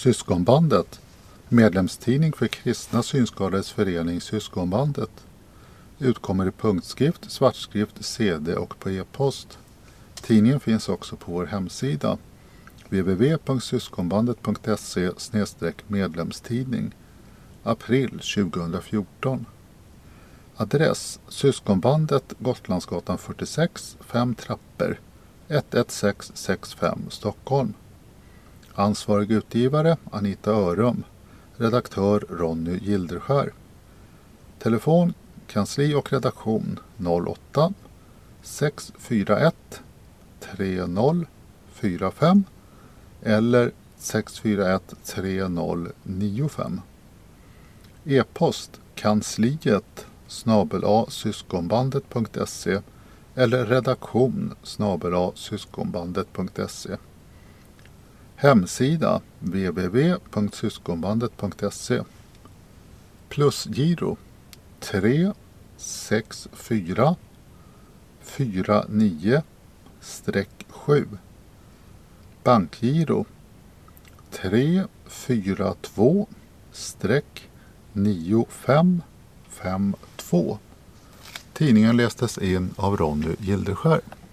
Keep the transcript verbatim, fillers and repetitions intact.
Syskonbandet, medlemstidning för kristna synskadades förening Syskonbandet. Utkommer i punktskrift, svartskrift, C D och på e-post. Tidningen finns också på vår hemsida w w w punkt syskonbandet punkt se slash medlemstidning. April tjugohundrafjorton. Adress: Syskonbandet, Gotlandsgatan fyrtiosex, fem trappor, ett ett sex sex fem, Stockholm. Ansvarig utgivare Anita Örum. Redaktör Ronny Gilderskär. Telefon, kansli och redaktion noll åtta sex fyra ett tre noll fyra fem eller sex fyra ett tre noll nio fem. E-post kansliet snabel-a syskonbandet punkt se eller redaktion snabel-a syskonbandet punkt se. Hemsida w w w punkt syskonbandet punkt se. Plusgiro tre sex fyra fyra nio sju. Bankgiro tre fyra två nio fem fem två. Tidningen lästes in av Ronny Gilderskär.